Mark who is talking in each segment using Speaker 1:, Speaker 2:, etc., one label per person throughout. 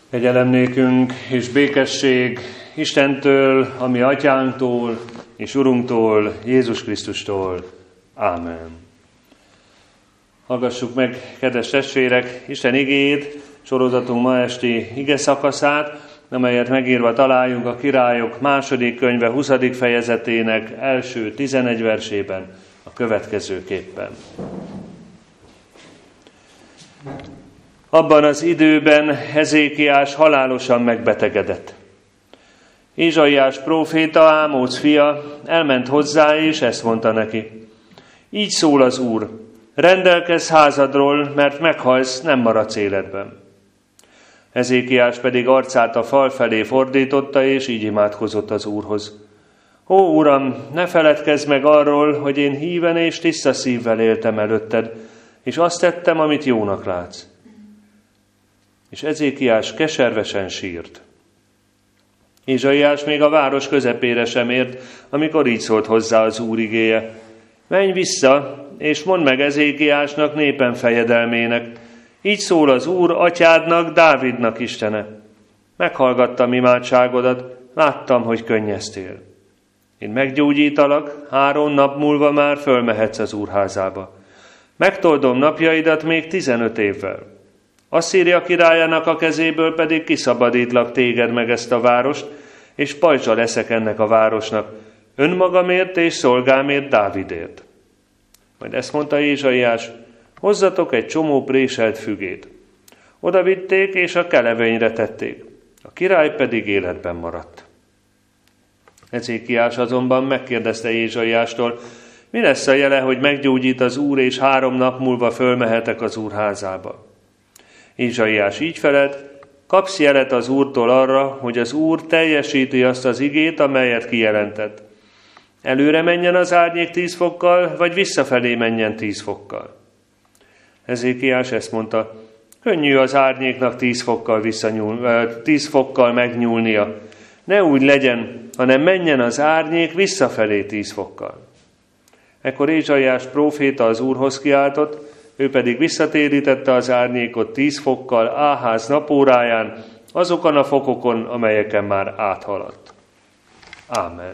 Speaker 1: Kegyelem nékünk és békesség Istentől, a mi atyánktól és Urunktól, Jézus Krisztustól. Ámen. Hallgassuk meg, kedves testvérek, Isten igéjét, sorozatunk ma esti ige szakaszát, amelyet megírva találjuk a Királyok második könyve 20. fejezetének első 11 versében a következőképpen. Abban az időben Ezékiás halálosan megbetegedett. Ézsaiás próféta, Ámóc fia, elment hozzá, és ezt mondta neki: így szól az Úr, rendelkezz házadról, mert meghalsz, nem maradsz életben. Ezékiás pedig arcát a fal felé fordította, és így imádkozott az Úrhoz: ó Uram, ne feledkezz meg arról, hogy én híven és tiszta szívvel éltem előtted, és azt tettem, amit jónak látsz. És Ezékiás keservesen sírt. Ézsaiás még a város közepére sem ért, amikor így szólt hozzá az Úr igéje: menj vissza, és mondd meg Ezékiásnak, népem fejedelmének, így szól az Úr, atyádnak, Dávidnak Istene. Meghallgattam imádságodat, láttam, hogy könnyeztél. Én meggyógyítalak, 3 nap múlva már fölmehetsz az Úrházába. Megtoldom napjaidat még 15 évvel. Asszíria királyának a kezéből pedig kiszabadítlak téged meg ezt a várost, és pajzsa leszek ennek a városnak, önmagamért és szolgámért, Dávidért. Majd ezt mondta Ézsaiás: hozzatok egy csomó préselt fügét. Oda vitték, és a kelevényre tették. A király pedig életben maradt. Ezékiás azonban megkérdezte Ézsaiástól: mi lesz a jele, hogy meggyógyít az Úr, és 3 nap múlva fölmehetek az Úr házába? Ézsaiás így felelt: kapsz jelet az Úrtól arra, hogy az Úr teljesíti azt az igét, amelyet kijelentett. Előre menjen az árnyék 10 fokkal, vagy visszafelé menjen 10 fokkal. Ezékiás ezt mondta: könnyű az árnyéknak 10 fokkal megnyúlnia. Ne úgy legyen, hanem menjen az árnyék visszafelé 10 fokkal. Ekkor Ézsaiás próféta az Úrhoz kiáltott, ő pedig visszatérítette az árnyékot 10 fokkal Áház napóráján, azokon a fokokon, amelyeken már áthaladt. Ámen.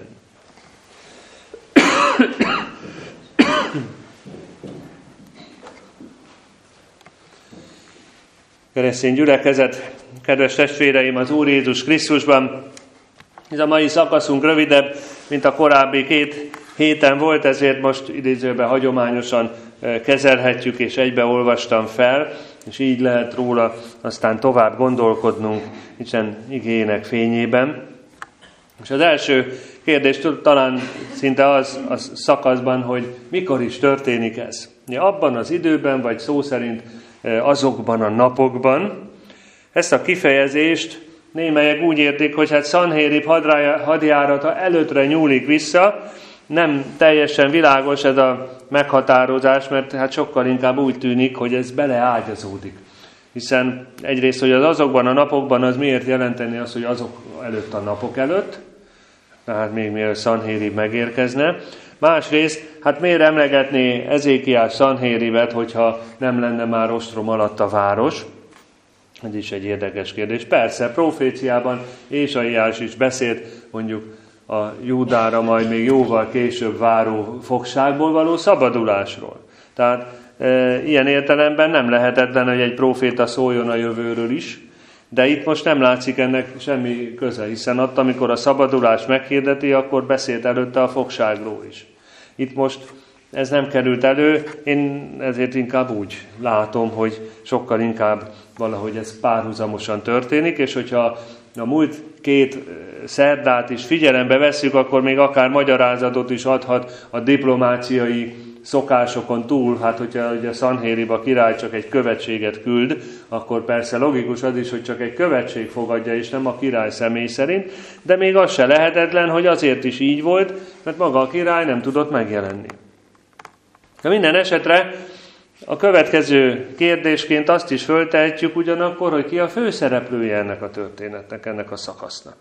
Speaker 1: Keresztény gyülekezet, kedves testvéreim az Úr Jézus Krisztusban, ez a mai szakaszunk rövidebb, mint a korábbi 2 héten volt, ezért most idézőben hagyományosan kezelhetjük, és egybe olvastam fel, és így lehet róla aztán tovább gondolkodnunk Isten igéjének fényében. És az első kérdés talán szinte az a szakaszban, hogy mikor is történik ez. Abban az időben, vagy szó szerint azokban a napokban. Ezt a kifejezést némelyek úgy értik, hogy hát Szanhérib hadjárata előttre nyúlik vissza. Nem teljesen világos ez a meghatározás, mert hát sokkal inkább úgy tűnik, hogy ez beleágyazódik. Hiszen egyrészt, hogy az azokban a napokban, az miért jelenteni azt, hogy azok előtt a napok előtt, tehát még mielőtt Szanhérib megérkezne. Másrészt, hát miért emlegetné Ezékiás Szanhéribet, hogyha nem lenne már ostrom alatt a város? Ez is egy érdekes kérdés. Persze, proféciában Ézsaiás is beszélt mondjuk a Júdára majd még jóval később váró fogságból való szabadulásról. Tehát ilyen értelemben nem lehetetlen, hogy egy próféta szóljon a jövőről is, de itt most nem látszik ennek semmi köze, hiszen ott, amikor a szabadulást meghirdeti, akkor beszélt előtte a fogságról is. Itt most ez nem került elő, én ezért inkább úgy látom, hogy sokkal inkább valahogy ez párhuzamosan történik, és hogyha a múlt 2 szerdát is figyelembe vesszük, akkor még akár magyarázatot is adhat a diplomáciai szokásokon túl. Hát, hogyha ugye Szanhérib a király csak egy követséget küld, akkor persze logikus az is, hogy csak egy követség fogadja, és nem a király személy szerint, de még az se lehetetlen, hogy azért is így volt, mert maga a király nem tudott megjelenni. De minden esetre a következő kérdésként azt is föltehetjük ugyanakkor, hogy ki a főszereplője ennek a történetnek, ennek a szakasznak.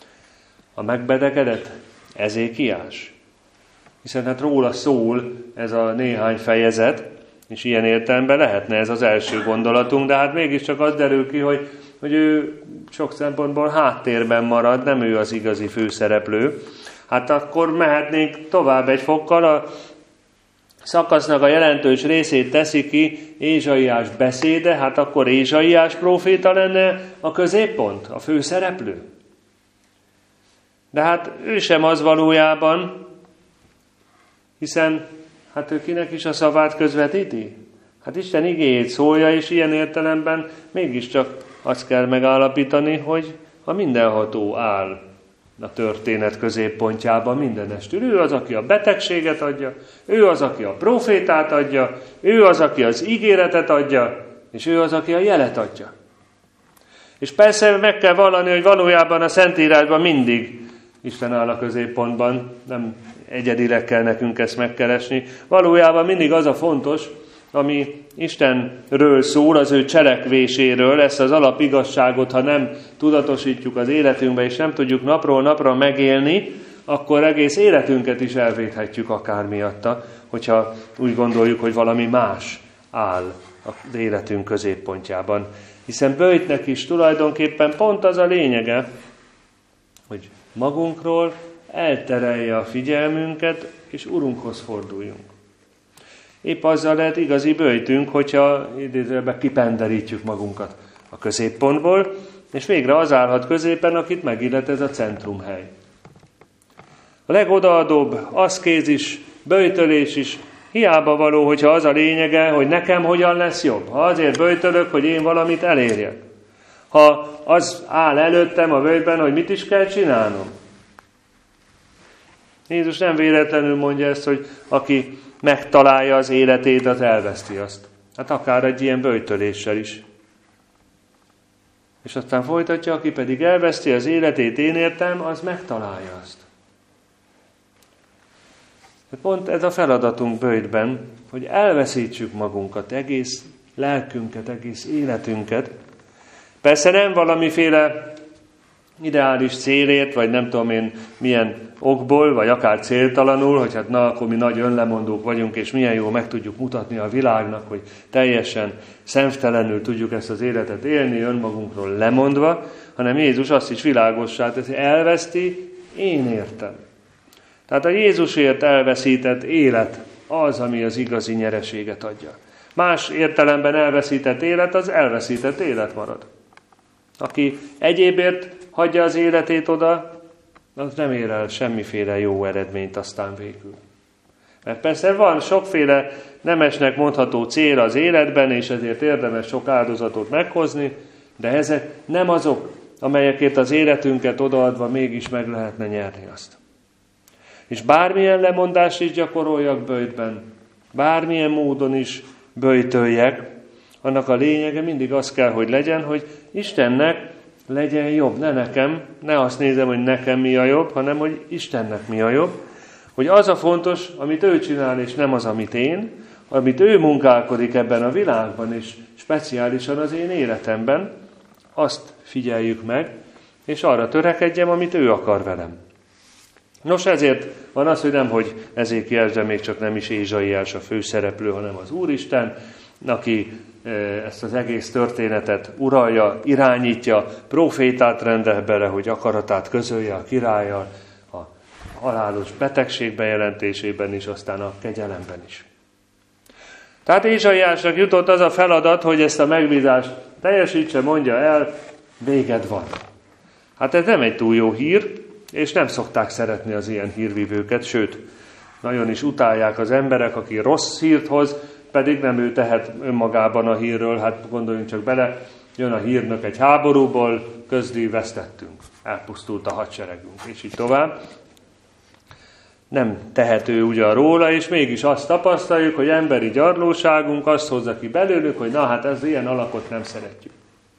Speaker 1: A megbetegedett Ezékiás. Hiszen hát róla szól ez a néhány fejezet, és ilyen értelemben lehetne ez az első gondolatunk, de hát mégiscsak az derül ki, hogy hogy ő sok szempontból háttérben marad, nem ő az igazi főszereplő. Hát akkor mehetnénk tovább egy fokkal, a szakasznak a jelentős részét teszi ki Ézsaiás beszéde, hát akkor Ézsaiás próféta lenne a középpont, a főszereplő. De hát ő sem az valójában, hiszen hát ő kinek is a szavát közvetíti? Hát Isten igéjét szólja, és ilyen értelemben mégiscsak azt kell megállapítani, hogy a mindenható áll a történet középpontjában mindenestül. Ő az, aki a betegséget adja, ő az, aki a prófétát adja, ő az, aki az ígéretet adja, és ő az, aki a jelet adja. És persze meg kell vallani, hogy valójában a Szentírásban mindig Isten áll a középpontban, nem egyedileg kell nekünk ezt megkeresni. Valójában mindig az a fontos, ami Istenről szól, az ő cselekvéséről, ezt az alapigazságot, ha nem tudatosítjuk az életünkbe, és nem tudjuk napról napra megélni, akkor egész életünket is elvéthetjük akár miatta, hogyha úgy gondoljuk, hogy valami más áll az életünk középpontjában. Hiszen Böjtnek is tulajdonképpen pont az a lényege, hogy magunkról elterelje a figyelmünket, és Urunkhoz forduljunk. Épp azzal lehet igazi böjtünk, hogyha idézőjelben kipenderítjük magunkat a középpontból, és végre az állhat középen, akit megillet ez a centrumhely. A legodaadóbb aszkézis, böjtölés is hiába való, hogyha az a lényege, hogy nekem hogyan lesz jobb. Ha azért böjtölök, hogy én valamit elérjek. Ha az áll előttem a böjtben, hogy mit is kell csinálnom. Jézus nem véletlenül mondja ezt, hogy aki megtalálja az életét, az elveszti azt. Hát akár egy ilyen böjtöléssel is. És aztán folytatja, aki pedig elveszti az életét, én értem, az megtalálja azt. Pont ez a feladatunk böjtben, hogy elveszítsük magunkat, egész lelkünket, egész életünket. Persze nem valamiféle ideális célért, vagy nem tudom én milyen okból, vagy akár céltalanul, hogy hát na, akkor mi nagy önlemondók vagyunk, és milyen jól meg tudjuk mutatni a világnak, hogy teljesen szemtelenül tudjuk ezt az életet élni, önmagunkról lemondva, hanem Jézus azt is világossá teszi, elveszti, én értem. Tehát a Jézusért elveszített élet az, ami az igazi nyereséget adja. Más értelemben elveszített élet, az elveszített élet marad. Aki egyébért hagyja az életét oda, az nem ér el semmiféle jó eredményt aztán végül. Mert persze van sokféle nemesnek mondható cél az életben, és ezért érdemes sok áldozatot meghozni, de ezek nem azok, amelyekért az életünket odaadva mégis meg lehetne nyerni azt. És bármilyen lemondást is gyakoroljak böjtben, bármilyen módon is böjtöljek, annak a lényege mindig az kell, hogy legyen, hogy Istennek legyen jobb, ne nekem, ne azt nézem, hogy nekem mi a jobb, hanem hogy Istennek mi a jobb, hogy az a fontos, amit ő csinál, és nem az, amit én, amit ő munkálkodik ebben a világban, és speciálisan az én életemben, azt figyeljük meg, és arra törekedjem, amit ő akar velem. Nos, ezért van az, hogy nem, hogy Ezékiel, de még csak nem is Ézsaiás a főszereplő, hanem az Úristen, aki ezt az egész történetet uralja, irányítja, prófétát rendel bele, hogy akaratát közölje a királlyal, a halálos betegség bejelentésében is, aztán a kegyelemben is. Tehát Ézsaiásnak jutott az a feladat, hogy ezt a megbízást teljesítse, mondja el, véged van. Hát ez nem egy túl jó hír, és nem szokták szeretni az ilyen hírvívőket, sőt, nagyon is utálják az emberek, aki rossz hírt hoz, pedig nem ő tehet önmagában a hírről, hát gondoljunk csak bele, jön a hírnök egy háborúból, közdi vesztettünk, elpusztult a hadseregünk, és így tovább. Nem tehető ugyan róla, és mégis azt tapasztaljuk, hogy emberi gyarlóságunk azt hozza ki belőlük, hogy na hát ez ilyen alakot nem szeretjük.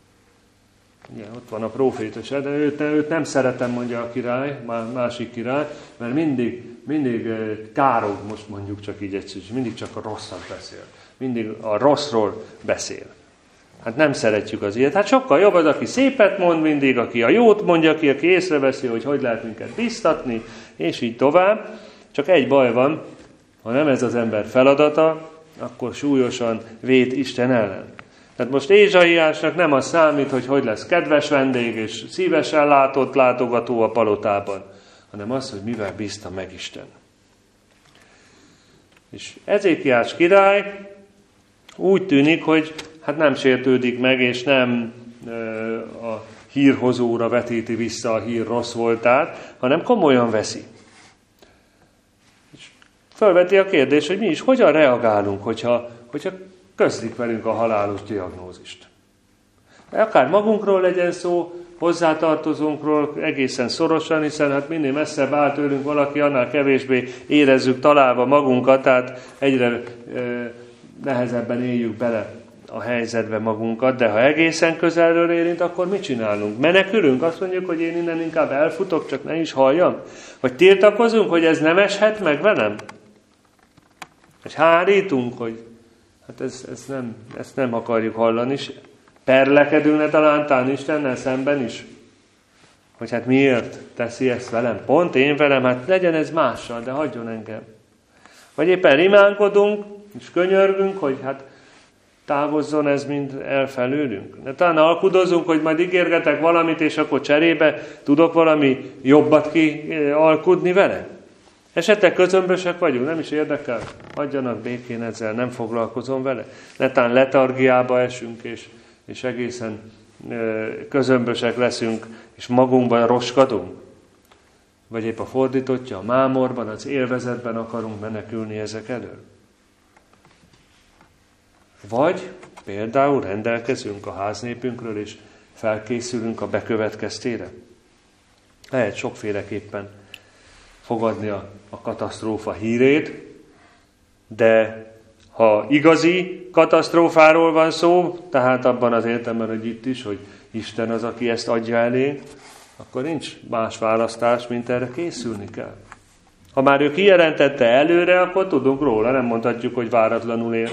Speaker 1: Ugye, ott van a próféta se, de őt nem szeretem, mondja a király, másik király, mert mindig károg, most mondjuk csak így egyszerűen, mindig csak a rosszat beszél. Mindig a rosszról beszél. Hát nem szeretjük az ilyet. Hát sokkal jobb az, aki szépet mond mindig, aki a jót mondja ki, aki észreveszi, hogy lehet minket biztatni, és így tovább. Csak egy baj van, ha nem ez az ember feladata, akkor súlyosan véd Isten ellen. Tehát most Ézsaiásnak nem az számít, hogy lesz kedves vendég és szívesen látott látogató a palotában, hanem az, hogy mivel bízta meg Isten. És Ezékiás király úgy tűnik, hogy hát nem sértődik meg, és nem a hírhozóra vetíti vissza a hír rossz voltát, hanem komolyan veszi. És felveti a kérdést, hogy mi is hogyan reagálunk, hogyha közlik velünk a halálos diagnózist. Akár magunkról legyen szó, hozzátartozónkról egészen szorosan, hiszen hát minél messzebb áll tőlünk valaki, annál kevésbé érezzük találva magunkat, tehát egyre nehezebben éljük bele a helyzetbe magunkat, de ha egészen közelről érint, akkor mit csinálunk? Menekülünk? Azt mondjuk, hogy én innen inkább elfutok, csak ne is halljam? Vagy tiltakozunk, hogy ez nem eshet meg velem? És hárítunk, hogy hát ezt nem akarjuk hallani, és perlekedünk talán Istennel szemben is, hogy hát miért teszi ezt velem? Pont én velem, hát legyen ez mással, de hagyjon engem. Vagy éppen rimánkodunk, és könyörgünk, hogy hát távozzon ez mind elfelőlünk. De talán alkudozunk, hogy majd ígérgetek valamit, és akkor cserébe tudok valami jobbat kialkudni vele. Esetleg közömbösek vagyunk, nem is érdekel, hagyjanak békén ezzel, nem foglalkozom vele. Netán letargiába esünk, és egészen közömbösek leszünk, és magunkban roskadunk. Vagy épp a fordítottja, a mámorban, az élvezetben akarunk menekülni ezek elől. Vagy például rendelkezünk a háznépünkről, és felkészülünk a bekövetkeztére. Lehet sokféleképpen fogadni a katasztrófa hírét, de ha igazi katasztrófáról van szó, tehát abban az értelemben, hogy itt is, hogy Isten az, aki ezt adja elé, akkor nincs más választás, mint erre készülni kell. Ha már ő kijelentette előre, akkor tudunk róla, nem mondhatjuk, hogy váratlanul él.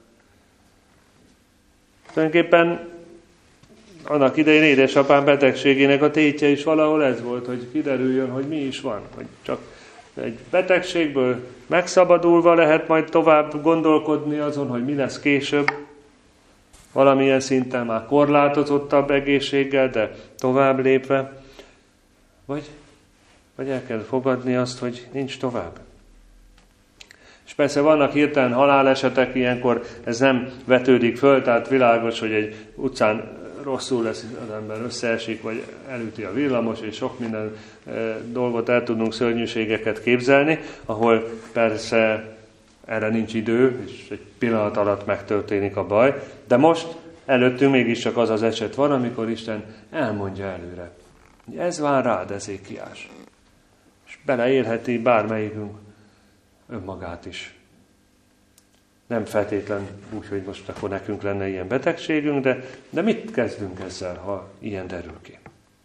Speaker 1: Tulajdonképpen annak idején édesapám betegségének a tétje is valahol ez volt, hogy kiderüljön, hogy mi is van. Hogy csak egy betegségből megszabadulva lehet majd tovább gondolkodni azon, hogy mi lesz később. Valamilyen szinten már korlátozottabb egészséggel, de tovább lépve. Vagy el kell fogadni azt, hogy nincs tovább. És persze vannak hirtelen halálesetek, ilyenkor ez nem vetődik föl, tehát világos, hogy egy utcán rosszul lesz, az ember összeesik, vagy elüti a villamos, és sok minden dolgot el tudunk, szörnyűségeket képzelni, ahol persze erre nincs idő, és egy pillanat alatt megtörténik a baj. De most előttünk mégiscsak az az eset van, amikor Isten elmondja előre. Ez vár rád, Ezékiás. És beleélheti bármelyikünk önmagát is. Nem feltétlen úgy, hogy most akkor nekünk lenne ilyen betegségünk, de mit kezdünk ezzel, ha ilyen derül ki?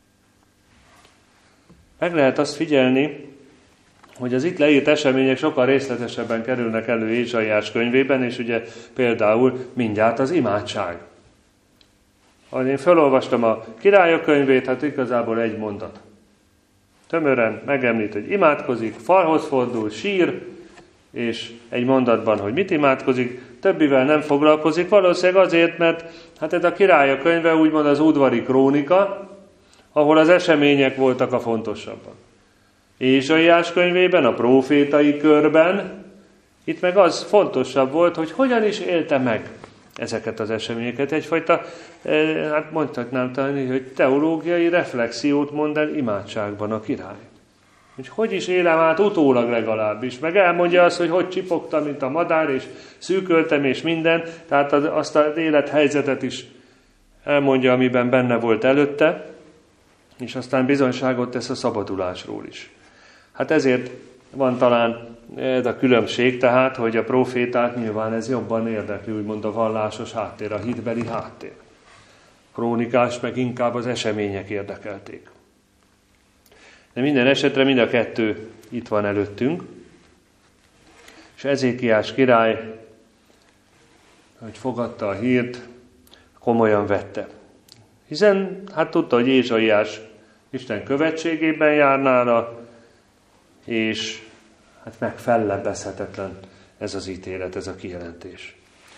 Speaker 1: Meg lehet azt figyelni, hogy az itt leírt események sokkal részletesebben kerülnek elő Ézsaiás könyvében, és ugye például mindjárt az imádság. Ha én felolvastam a Királyok könyvét, hát igazából egy mondat. Tömören megemlít, hogy imádkozik, falhoz fordul, sír, és egy mondatban, hogy mit imádkozik, többivel nem foglalkozik, valószínűleg azért, mert hát ez a Királyok könyve úgymond az udvari krónika, ahol az események voltak a fontosabbak. Ézsaiás könyvében, a prófétai körben, itt meg az fontosabb volt, hogy hogyan is élte meg ezeket az eseményeket. Egyfajta, hát mondhatnám talán, hogy teológiai reflexiót mond el imádságban a király. Hogy is élem át utólag legalábbis, meg elmondja azt, hogy csipogtam, mint a madár, és szűköltem, és minden, tehát azt az élethelyzetet is elmondja, amiben benne volt előtte, és aztán bizonyságot tesz a szabadulásról is. Hát ezért van talán ez a különbség, tehát, hogy a profétát nyilván ez jobban érdekli, úgymond a vallásos háttér, a hitbeli háttér. Krónikás meg inkább az események érdekelték. De minden esetre mind a kettő itt van előttünk, és Ezékiás király, hogy fogadta a hírt, komolyan vette. Hiszen hát tudta, hogy Ézsaiás Isten követségében jár nála, és hát megfellebbezhetetlen ez az ítélet, ez a kijelentés.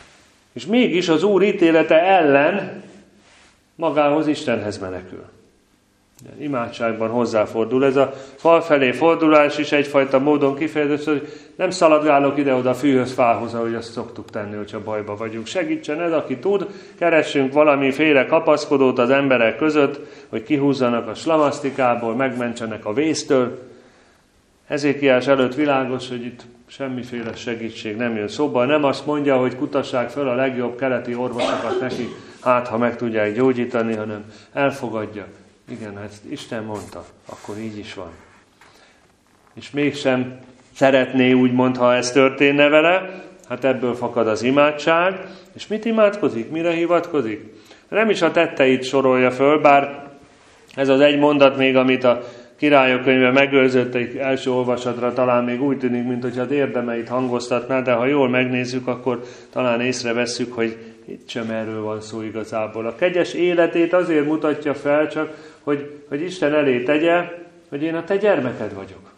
Speaker 1: És mégis az Úr ítélete ellen magához, Istenhez menekül. Imádságban hozzáfordul. Ez a fal felé fordulás is egyfajta módon kifejezés, hogy nem szaladgálok ide-oda fűhöz, fához, ahogy azt szoktuk tenni, hogyha bajba vagyunk. Segítsen ez, aki tud, keressünk valamiféle kapaszkodót az emberek között, hogy kihúzzanak a slamasztikából, megmentsenek a vésztől. Ezékiás előtt világos, hogy itt semmiféle segítség nem jön szóba. Nem azt mondja, hogy kutassák föl a legjobb keleti orvosokat neki, hát ha meg tudják gyógyítani, hanem elfogadja. Igen, hát Isten mondta, akkor így is van. És mégsem szeretné úgymond, ha ez történne vele, hát ebből fakad az imádság. És mit imádkozik? Mire hivatkozik? Nem is a tetteit sorolja föl, bár ez az egy mondat még, amit a Királyok könyve megőrzött egy első olvasatra, talán még úgy tűnik, mint hogyha az érdemeit hangoztatná, de ha jól megnézzük, akkor talán észrevesszük, hogy itt sem erről van szó igazából. A kegyes életét azért mutatja fel csak, hogy Isten elé tegye, hogy én a te gyermeked vagyok.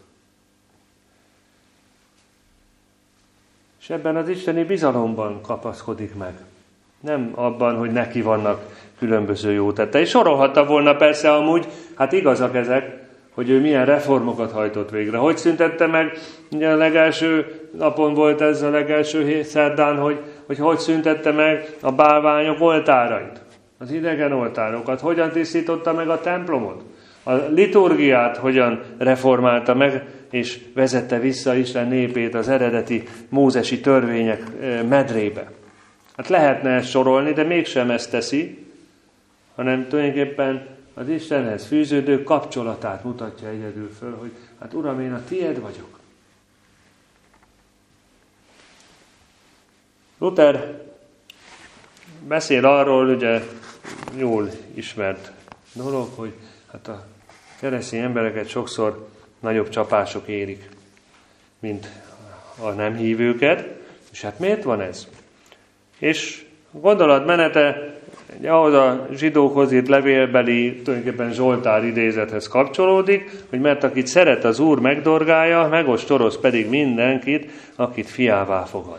Speaker 1: És ebben az isteni bizalomban kapaszkodik meg. Nem abban, hogy neki vannak különböző jó tettei. Sorolhatta volna persze amúgy, hát igazak ezek, hogy ő milyen reformokat hajtott végre. Hogy szüntette meg, ugye a legelső napon volt ez a legelső szerdán, hogy szüntette meg a bálványok oltárait, az idegen oltárokat, hogyan tisztította meg a templomot, a liturgiát hogyan reformálta meg, és vezette vissza Isten népét az eredeti mózesi törvények medrébe. Hát lehetne ezt sorolni, de mégsem ezt teszi, hanem tulajdonképpen az Istenhez fűződő kapcsolatát mutatja egyedül föl, hogy hát Uram, én a tied vagyok. Luther beszél arról, ugye jól ismert dolog, hogy hát a keresztény embereket sokszor nagyobb csapások érik, mint a nem hívőket. És hát miért van ez? És gondolatmenete ahhoz a zsidókhoz írt levélbeli, tulajdonképpen Zsoltár idézethez kapcsolódik, hogy mert akit szeret az Úr megdorgálja, megostoroz pedig mindenkit, akit fiává fogad.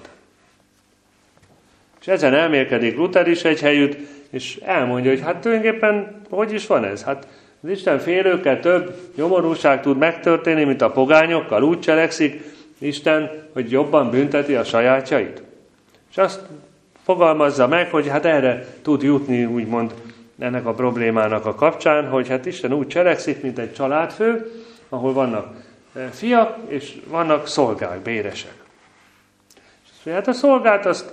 Speaker 1: És ezen elmélkedik Luther is egy helyütt, és elmondja, hogy hát tulajdonképpen hogy is van ez? Hát az Isten félőkkel több nyomorúság tud megtörténni, mint a pogányokkal. Úgy cselekszik Isten, hogy jobban bünteti a sajátjait. És azt fogalmazza meg, hogy hát erre tud jutni, úgymond ennek a problémának a kapcsán, hogy hát Isten úgy cselekszik, mint egy családfő, ahol vannak fiak, és vannak szolgák, béresek. És hát a szolgát azt,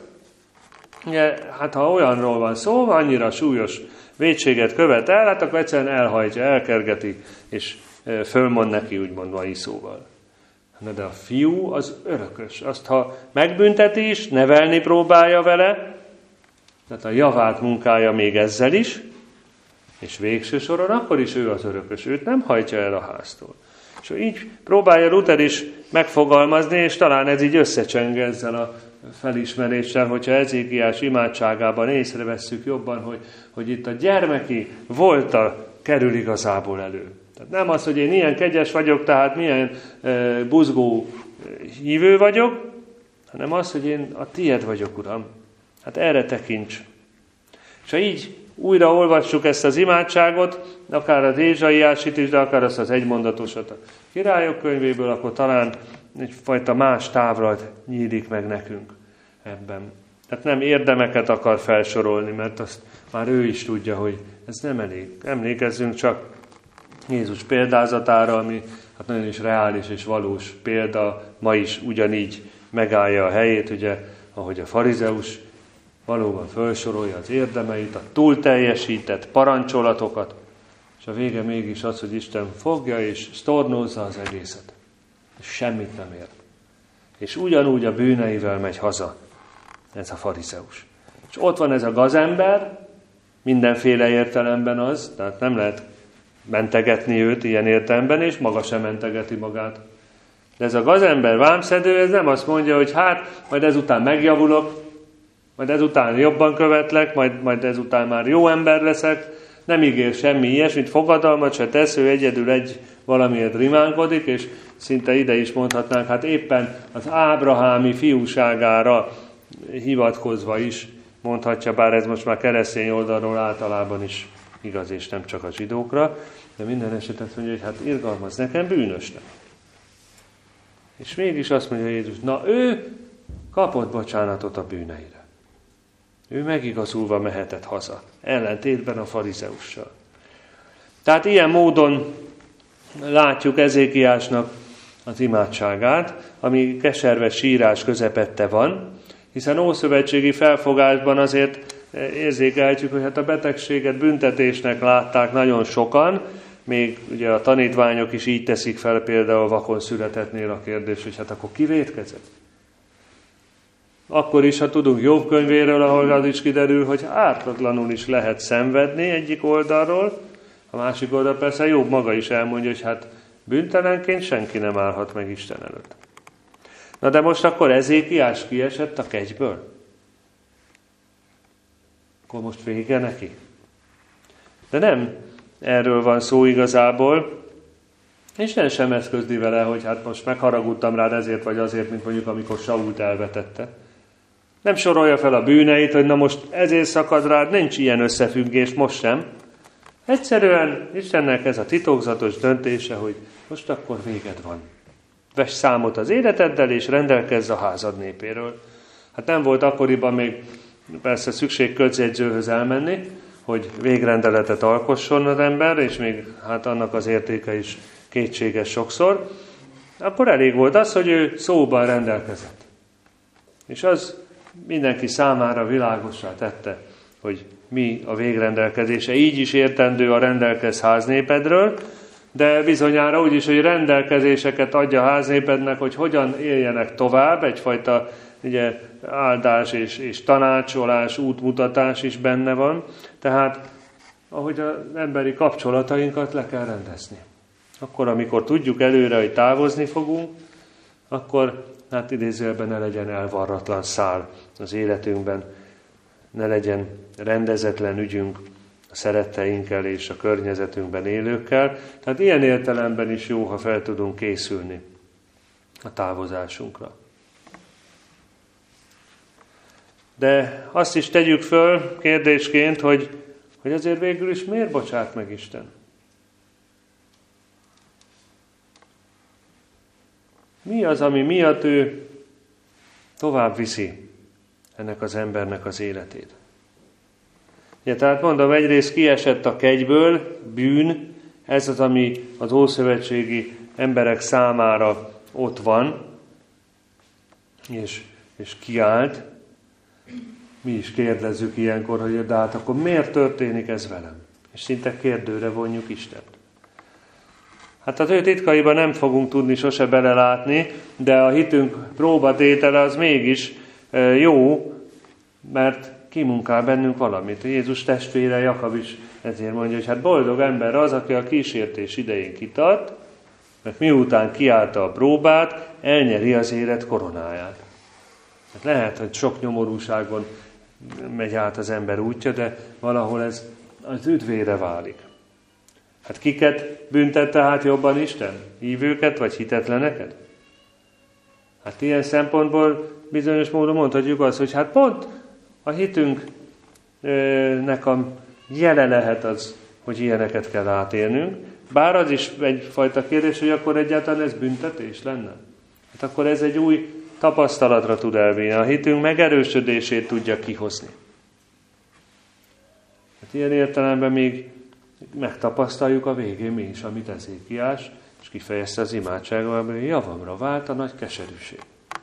Speaker 1: ugye, hát ha olyanról van szó, annyira súlyos vétséget követ el, hát akkor egyszerűen elhajtja, elkergeti, és fölmond neki, úgymond mai szóval. De a fiú az örökös. Azt, ha megbünteti is, nevelni próbálja vele, tehát a javát munkálja még ezzel is, és végső soron akkor is ő az örökös. Őt nem hajtja el a háztól. És így próbálja Luther is megfogalmazni, és talán ez így összecseng ezzel a felismeréssel, hogyha Ezékiás imádságában észrevesszük jobban, hogy itt a gyermeki volta kerül igazából elő. Tehát nem az, hogy én ilyen kegyes vagyok, tehát milyen buzgó hívő vagyok, hanem az, hogy én a tied vagyok, Uram. Hát erre tekints. És ha így újra olvassuk ezt az imádságot, akár az Ézsaiásit is, de akár azt az egymondatosat a Királyok könyvéből, akkor talán egyfajta más távlat nyílik meg nekünk ebben. Tehát nem érdemeket akar felsorolni, mert azt már ő is tudja, hogy ez nem elég. Emlékezzünk csak Jézus példázatára, ami hát nagyon is reális és valós példa, ma is ugyanígy megállja a helyét, ugye, ahogy a farizeus valóban felsorolja az érdemeit, a túlteljesített parancsolatokat, és a vége mégis az, hogy Isten fogja és sztornózza az egészet. És semmit nem ér. És ugyanúgy a bűneivel megy haza ez a farizeus. És ott van ez a gazember, mindenféle értelemben az, tehát nem lehet mentegetni őt ilyen értelemben, és maga sem mentegeti magát. De ez a gazember vámszedő, ez nem azt mondja, hogy hát, majd ezután megjavulok, majd ezután jobban követlek, majd ezután már jó ember leszek, nem ígér semmi ilyesmit, fogadalmat se tesz, ő egyedül egy valamiért rimánkodik, és szinte ide is mondhatnánk, hát éppen az ábrahámi fiúságára hivatkozva is mondhatja, bár ez most már keresztény oldalról általában is igaz, és nem csak a zsidókra, de minden esetben mondja, hogy hát irgalmaz nekem bűnösnek. És mégis azt mondja Jézus, na ő kapott bocsánatot a bűneire. Ő megigazulva mehetett haza, ellentétben a farizeussal. Tehát ilyen módon látjuk Ezékiásnak az imádságát, ami keserves sírás közepette van, hiszen ószövetségi felfogásban azért érzékelhetjük, hogy hát a betegséget büntetésnek látták nagyon sokan, még ugye a tanítványok is így teszik fel például a vakon születettnél a kérdés, hogy hát akkor ki vétkezett? Akkor is, ha tudunk Jobb könyvéről, ahol az is kiderül, hogy ártatlanul is lehet szenvedni egyik oldalról, a másik oldal persze Jobb maga is elmondja, hogy hát bűntelenként senki nem állhat meg Isten előtt. Na de most akkor Ezékiás kiesett a kegyből? Akkor most vége neki? De nem erről van szó igazából, és nem sem eszközli vele, hogy hát most megharagudtam rád ezért vagy azért, mint mondjuk amikor Sault elvetette. Nem sorolja fel a bűneit, hogy na most ezért szakad rád, nincs ilyen összefüggés most sem. Egyszerűen Istennek ez a titokzatos döntése, hogy most akkor véged van. Vess számot az életeddel, és rendelkezz a házad népéről. Hát nem volt akkoriban még persze szükség közjegyzőhöz elmenni, hogy végrendeletet alkosson az ember, és még hát annak az értéke is kétséges sokszor. Akkor elég volt az, hogy ő szóban rendelkezett. És az mindenki számára világossá tette, hogy mi a végrendelkezése. Így is értendő a rendelkezz háznépedről, de bizonyára úgy is, hogy rendelkezéseket adja a háznépednek, hogy hogyan éljenek tovább, egyfajta ugye, áldás és tanácsolás, útmutatás is benne van. Tehát, ahogy az emberi kapcsolatainkat le kell rendezni. Akkor, amikor tudjuk előre, hogy távozni fogunk, akkor hát idézőjelben ne legyen elvarratlan szál az életünkben, ne legyen rendezetlen ügyünk a szeretteinkkel és a környezetünkben élőkkel. Tehát ilyen értelemben is jó, ha fel tudunk készülni a távozásunkra. De azt is tegyük föl kérdésként, hogy azért végül is miért bocsát meg Isten? Mi az, ami miatt ő tovább viszi ennek az embernek az életét? Ja, tehát mondom, egyrészt kiesett a kegyből, bűn, ez az, ami az ószövetségi emberek számára ott van, és kiállt. Mi is kérdezzük ilyenkor, hogy de hát akkor miért történik ez velem? És szinte kérdőre vonjuk Istent. Hát az ő titkaiban nem fogunk tudni sose belelátni, de a hitünk próbatétele az mégis jó, mert kimunkál bennünk valamit. Jézus testvére Jakab is ezért mondja, hogy hát boldog ember az, aki a kísértés idején kitart, mert miután kiállta a próbát, elnyeri az élet koronáját. Hát lehet, hogy sok nyomorúságon megy át az ember útja, de valahol ez az üdvére válik. Hát kiket büntet tehát jobban Isten? Hívőket vagy hitetleneket? Hát ilyen szempontból bizonyos módon mondhatjuk azt, hogy hát pont a hitünknek a jele lehet az, hogy ilyeneket kell átélnünk. Bár az is egyfajta kérdés, hogy akkor egyáltalán ez büntetés lenne. Hát akkor ez egy új tapasztalatra tud elvinni. A hitünk megerősödését tudja kihozni. Hát ilyen értelemben még megtapasztaljuk a végén mi is, amit Ezékiás, és kifejezte az imádságban, hogy javamra vált a nagy keserűség.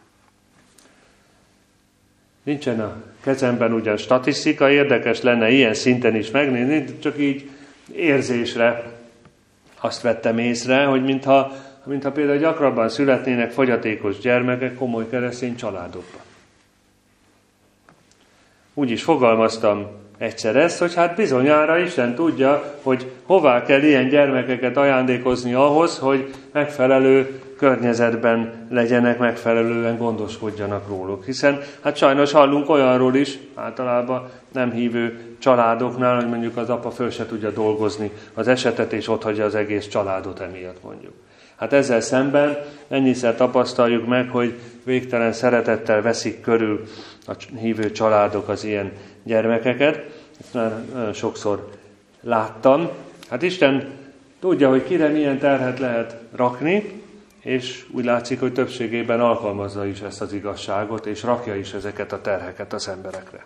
Speaker 1: Nincsen a kezemben ugyan statisztika, érdekes lenne ilyen szinten is megnézni, csak így érzésre azt vettem észre, hogy mintha például gyakrabban születnének fogyatékos gyermekek komoly keresztény családokban. Úgy is fogalmaztam egyszer ezt, hogy hát bizonyára Isten tudja, hogy hová kell ilyen gyermekeket ajándékozni ahhoz, hogy megfelelő környezetben legyenek, megfelelően gondoskodjanak róluk. Hiszen hát sajnos hallunk olyanról is, általában nem hívő családoknál, hogy mondjuk az apa föl se tudja dolgozni az esetet, és otthagyja az egész családot emiatt mondjuk. Hát ezzel szemben ennyiszer tapasztaljuk meg, hogy végtelen szeretettel veszik körül a hívő családok az ilyen gyermekeket. Ezt már nagyon sokszor láttam. Hát Isten tudja, hogy kire milyen terhet lehet rakni, és úgy látszik, hogy többségében alkalmazza is ezt az igazságot, és rakja is ezeket a terheket az emberekre.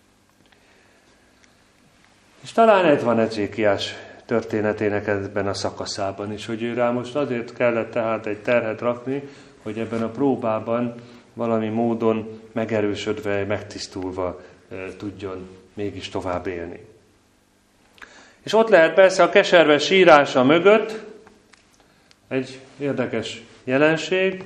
Speaker 1: És talán ez van Ezékiás történetének ebben a szakaszában is, hogy ő rá most azért kellett tehát egy terhet rakni, hogy ebben a próbában valami módon megerősödve, megtisztulva tudjon mégis tovább élni. És ott lehet persze a keserves sírása mögött egy érdekes jelenség,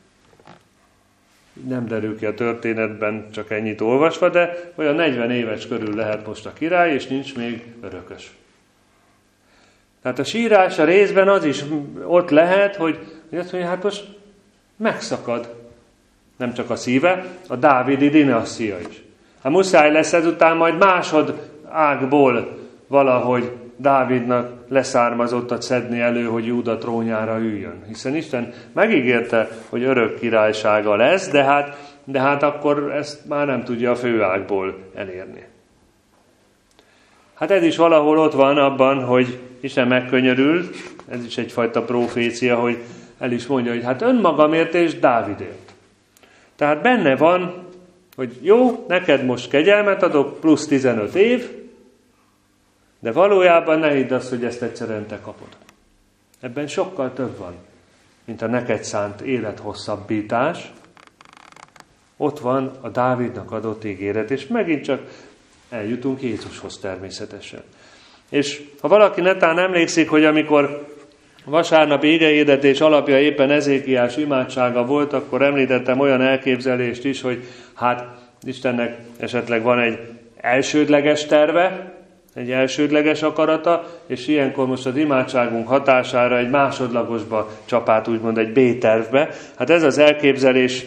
Speaker 1: nem derül ki a történetben, csak ennyit olvasva, de olyan 40 éves körül lehet most a király, és nincs még örökös. Tehát a sírás a részben az is ott lehet, hogy azt mondja, hát most megszakad nem csak a szíve, a dávidi dinasztia is. Hát muszáj lesz ezután majd másod ágból valahogy Dávidnak leszármazottat szedni elő, hogy Júda trónjára üljön. Hiszen Isten megígérte, hogy örök királysága lesz, de hát akkor ezt már nem tudja a főágból elérni. Hát ez is valahol ott van abban, hogy Isten megkönyörül, ez is egyfajta profécia, hogy el is mondja, hogy hát önmagamért és Dávidért. Tehát benne van, hogy jó, neked most kegyelmet adok, plusz 15 év, de valójában ne hidd azt, hogy ezt egyszerűen te kapod. Ebben sokkal több van, mint a neked szánt élethosszabbítás. Ott van a Dávidnak adott ígéret, és megint csak eljutunk Jézushoz természetesen. És ha valaki netán emlékszik, hogy amikor vasárnap igehirdetés alapja éppen Ezékiás imádsága volt, akkor említettem olyan elképzelést is, hogy hát Istennek esetleg van egy elsődleges terve, egy elsődleges akarata, és ilyenkor most az imádságunk hatására egy másodlagosba csapát, úgymond egy B-tervbe. Hát ez az elképzelés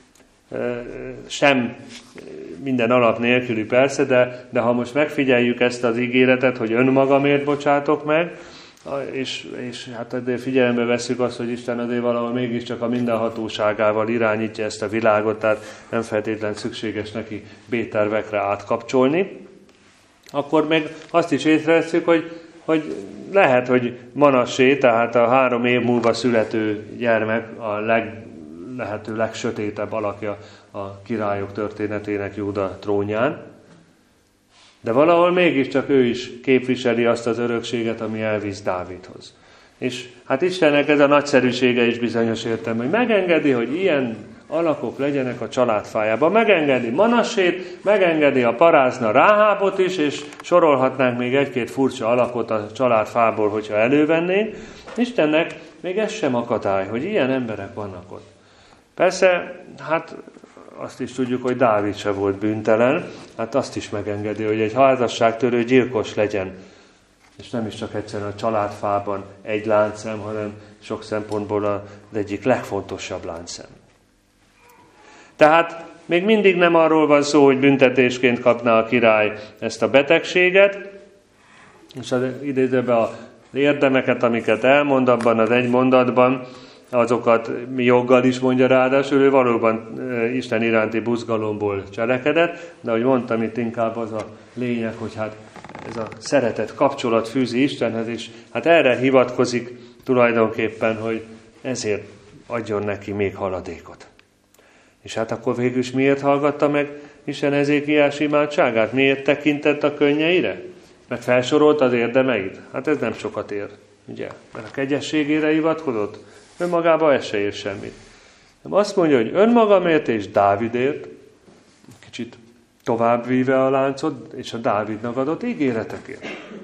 Speaker 1: sem minden alap nélküli persze, de ha most megfigyeljük ezt az ígéretet, hogy önmagamért bocsátok meg, és hát azért figyelembe vesszük azt, hogy Isten azért valahol mégiscsak a mindenhatóságával irányítja ezt a világot, tehát nem feltétlen szükséges neki B-tervekre átkapcsolni, akkor meg azt is észreveszünk, hogy lehet, hogy Manassé, tehát a 3 év múlva születő gyermek a lehető legsötétebb alakja a királyok történetének Júda trónján, de valahol mégiscsak ő is képviseli azt az örökséget, ami elvisz Dávidhoz. És hát Istennek ez a nagyszerűsége is bizonyos értelme, hogy megengedi, hogy ilyen alakok legyenek a családfájában. Megengedi Manassét, megengedi a parázna Ráhábot is, és sorolhatnánk még egy-két furcsa alakot a családfából, hogyha elővennénk. Istennek még ez sem akadály, hogy ilyen emberek vannak ott. Persze, hát azt is tudjuk, hogy Dávid se volt bűntelen, hát azt is megengedi, hogy egy házasságtörő gyilkos legyen. És nem is csak egyszerűen a családfában egy láncszem, hanem sok szempontból az egyik legfontosabb láncszem. Tehát még mindig nem arról van szó, hogy büntetésként kapná a király ezt a betegséget, és az idézőben az érdemeket, amiket elmond abban az egy mondatban, azokat joggal is mondja ráadásul, ő valóban Isten iránti buzgalomból cselekedett, de ahogy mondtam, itt inkább az a lényeg, hogy hát ez a szeretet kapcsolat fűzi Istenhez, és hát erre hivatkozik tulajdonképpen, hogy ezért adjon neki még haladékot. És hát akkor végül is miért hallgatta meg Isten Ezékiás imádságát? Miért tekintett a könnyeire? Mert felsorolt az érdemeit? Hát ez nem sokat ér, ugye? Mert a kegyességére hivatkozott? Önmagában ez se ér semmit. Nem azt mondja, hogy önmagamért és Dávidért, kicsit tovább víve a láncot, és a Dávidnak adott ígéretekért.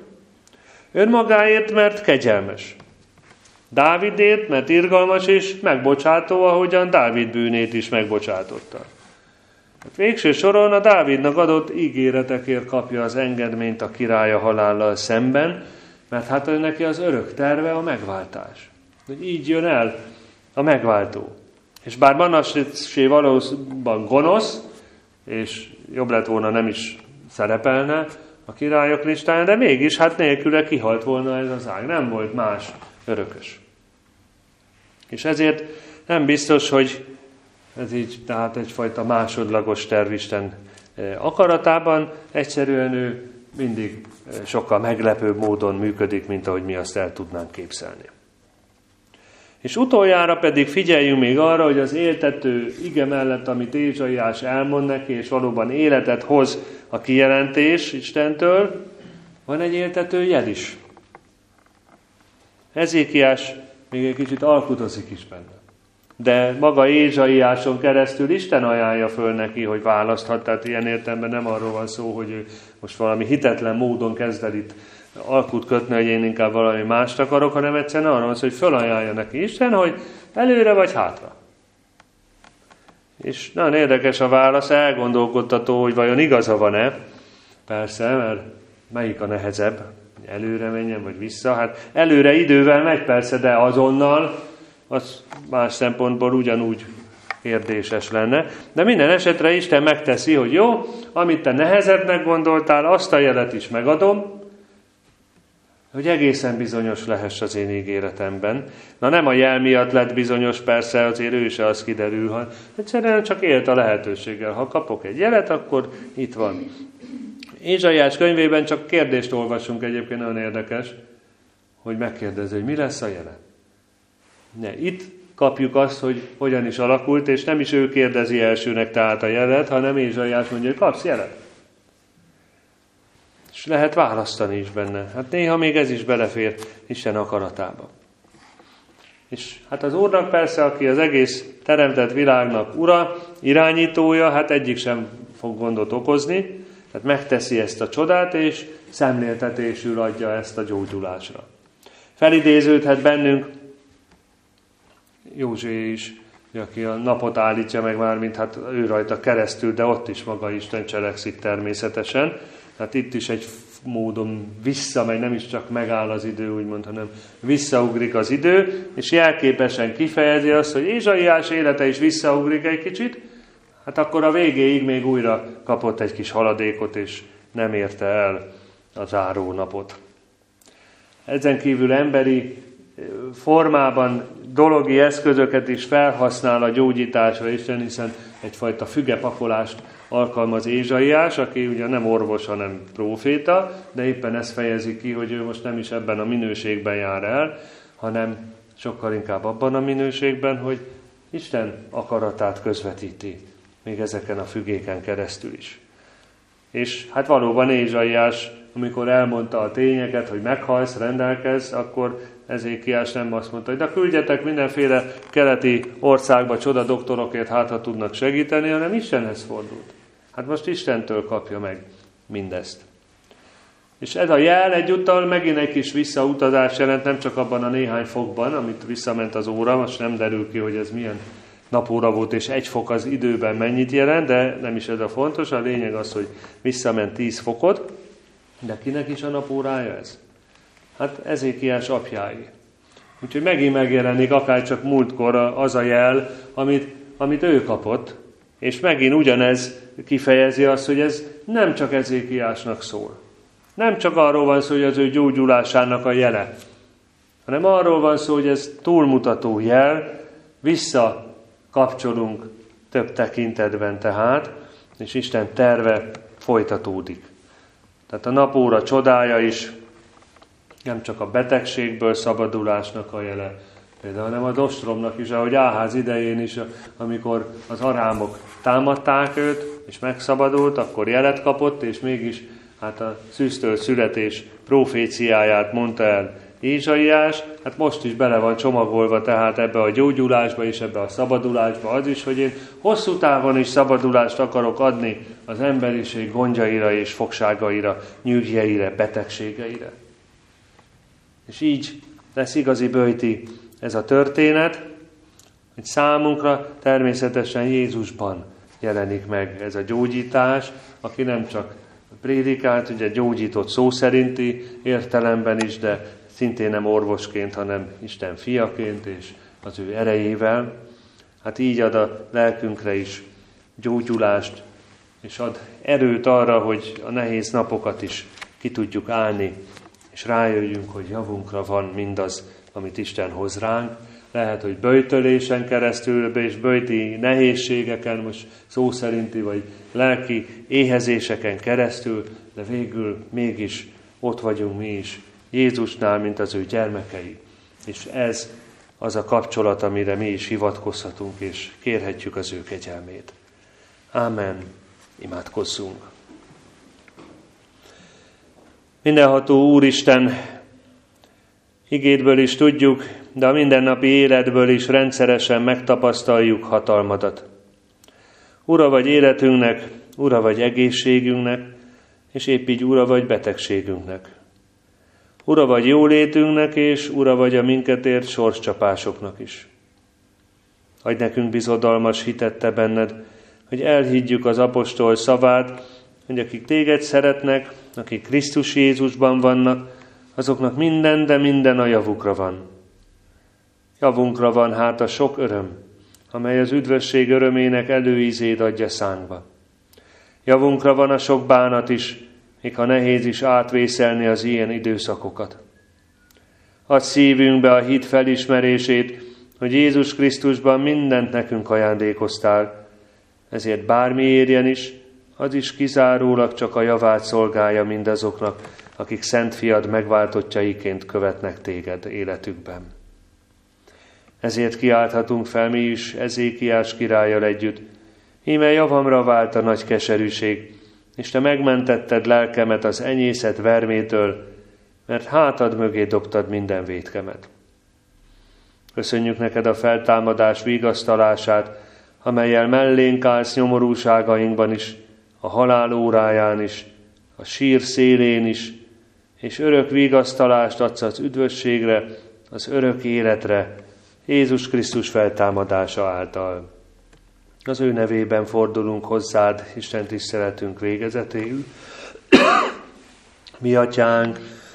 Speaker 1: Önmagáért, mert kegyelmes. Dávidért, mert irgalmas és megbocsátó, ahogyan Dávid bűnét is megbocsátotta. Hát végső soron a Dávidnak adott ígéretekért kapja az engedményt a királya halállal szemben, mert hát neki az örök terve a megváltás. Hogy így jön el a megváltó. És bár Manassé valóban gonosz, és jobb lett volna nem is szerepelne a királyok listáján, de mégis hát nélküle kihalt volna ez az ág. Nem volt más örökös. És ezért nem biztos, hogy ez így, tehát egyfajta másodlagos terv Isten akaratában, egyszerűen ő mindig sokkal meglepőbb módon működik, mint ahogy mi azt el tudnánk képzelni. És utoljára pedig figyeljünk még arra, hogy az éltető ige mellett, amit Ézsaiás elmond neki, és valóban életet hoz a kijelentés Istentől, van egy éltető jel is. Ezékiás még egy kicsit alkudozik is benne. De maga Ézsaiáson keresztül Isten ajánlja föl neki, hogy választhat, tehát ilyen értelemben nem arról van szó, hogy ő most valami hitetlen módon kezd el itt alkut kötni, hogy én inkább valami mást akarok, hanem egyszerűen arról van szó, hogy fölajánlja neki Isten, hogy előre vagy hátra. És nagyon érdekes a válasz, elgondolkodtató, hogy vajon igaza van-e. Persze, mert melyik a nehezebb, hogy előre menjen, vagy vissza. Hát előre idővel megy persze, de azonnal, az más szempontból ugyanúgy kérdéses lenne. De minden esetre Isten megteszi, hogy jó, amit te nehezebbnek gondoltál, azt a jelet is megadom, hogy egészen bizonyos lehess az én ígéretemben. Na nem a jel miatt lett bizonyos, persze azért ő se az kiderül, ha egyszerűen csak élt a lehetőséggel. Ha kapok egy jelet, akkor itt van. Ézsaiás könyvében csak kérdést olvasunk, egyébként nagyon érdekes, hogy megkérdezi, hogy mi lesz a jele. Itt kapjuk azt, hogy hogyan is alakult, és nem is ő kérdezi elsőnek tehát a jelet, hanem Ézsaiás mondja, hogy kapsz jelet. És lehet választani is benne. Hát néha még ez is belefér Isten akaratába. És hát az Úrnak persze, aki az egész teremtett világnak ura, irányítója, hát egyik sem fog gondot okozni, tehát megteszi ezt a csodát, és szemléltetésül adja ezt a gyógyulásra. Felidéződhet bennünk Józsué is, aki a napot állítja meg már, mint hát ő rajta keresztül, de ott is maga Isten cselekszik természetesen. Hát itt is egy módon visszamegy, nem is csak megáll az idő, úgymond, hanem visszaugrik az idő, és jelképesen kifejezi azt, hogy Ézsaiás élete is visszaugrik egy kicsit, hát akkor a végéig még újra kapott egy kis haladékot, és nem érte el a záró napot. Ezen kívül emberi formában dologi eszközöket is felhasznál a gyógyításra Isten, hiszen egyfajta fügepakolást alkalmaz Ézsaiás, aki ugye nem orvos, hanem próféta, de éppen ezt fejezi ki, hogy ő most nem is ebben a minőségben jár el, hanem sokkal inkább abban a minőségben, hogy Isten akaratát közvetíti, még ezeken a fügéken keresztül is. És hát valóban Ézsaiás, amikor elmondta a tényeket, hogy meghalsz, rendelkezz, akkor Ezékiás nem azt mondta, hogy de küldjetek mindenféle keleti országba csodadoktorokat, hát ha tudnak segíteni, hanem Istenhez fordult. Hát most Istentől kapja meg mindezt. És ez a jel egyúttal megint egy kis visszautazás jelent, nem csak abban a néhány fokban, amit visszament az óra, most nem derül ki, hogy ez milyen napóra volt, és 1 fok az időben mennyit jelent, de nem is ez a fontos, a lényeg az, hogy visszament 10 fokot, de kinek is a napórája ez? Hát Ezékiás apjáé. Úgyhogy megint megjelenik, akár csak múltkor az a jel, amit ő kapott, és megint ugyanez kifejezi azt, hogy ez nem csak Ezékiásnak szól. Nem csak arról van szó, hogy az ő gyógyulásának a jele, hanem arról van szó, hogy ez túlmutató jel, visszakapcsolunk több tekintetben tehát, és Isten terve folytatódik. Tehát a napóra csodája is nem csak a betegségből szabadulásnak a jele, például, hanem az ostromnak is, ahogy Áház idején is, amikor az arámok támadták őt, és megszabadult, akkor jelet kapott, és mégis hát a szűztől születés proféciáját mondta el Ézsaiás, hát most is bele van csomagolva tehát ebbe a gyógyulásba és ebbe a szabadulásba az is, hogy én hosszú távon is szabadulást akarok adni az emberiség gondjaira és fogságaira, nyűgjeire, betegségeire. És így lesz igazi böjti ez a történet, hogy számunkra természetesen Jézusban jelenik meg ez a gyógyítás, aki nem csak prédikált, ugye gyógyított szó szerinti értelemben is, de szintén nem orvosként, hanem Isten fiaként és az ő erejével. Hát így ad a lelkünkre is gyógyulást, és ad erőt arra, hogy a nehéz napokat is ki tudjuk állni, és rájöjjünk, hogy javunkra van mindaz, amit Isten hoz ránk. lehet, hogy böjtölésen keresztül, és böjti nehézségeken, most szó szerinti vagy lelki éhezéseken keresztül, de végül mégis ott vagyunk mi is Jézusnál, mint az ő gyermekei. És ez az a kapcsolat, amire mi is hivatkozhatunk, és kérhetjük az ő kegyelmét. Ámen. Imádkozzunk. Mindenható Úristen, igédből is tudjuk, de a mindennapi életből is rendszeresen megtapasztaljuk hatalmadat. Ura vagy életünknek, Ura vagy egészségünknek, és épp így Ura vagy betegségünknek. Ura vagy jólétünknek, és Ura vagy a minket ért sorscsapásoknak is. Adj nekünk bizodalmas hitet te benned, hogy elhiggyük az apostol szavát, hogy akik téged szeretnek, akik Krisztus Jézusban vannak, azoknak minden, de minden a javukra van. Javunkra van hát a sok öröm, amely az üdvösség örömének előízét adja szánkba. Javunkra van a sok bánat is, még ha nehéz is átvészelni az ilyen időszakokat. Add szívünkbe a hit felismerését, hogy Jézus Krisztusban mindent nekünk ajándékoztál, ezért bármi érjen is, az is kizárólag csak a javát szolgálja mindazoknak, akik Szent Fiad megváltottjaiként követnek téged életükben. Ezért kiálthatunk fel mi is Ezékiás királlyal együtt, íme javamra vált a nagy keserűség, és te megmentetted lelkemet az enyészet vermétől, mert hátad mögé dobtad minden vétkemet. Köszönjük neked a feltámadás vigasztalását, amellyel mellénk állsz nyomorúságainkban is, a halál óráján is, a sír szélén is, és örök vigasztalást adsz az üdvösségre, az örök életre, Jézus Krisztus feltámadása által. Az ő nevében fordulunk hozzád, Isten tiszteletünk végezetéül. Mi atyánk,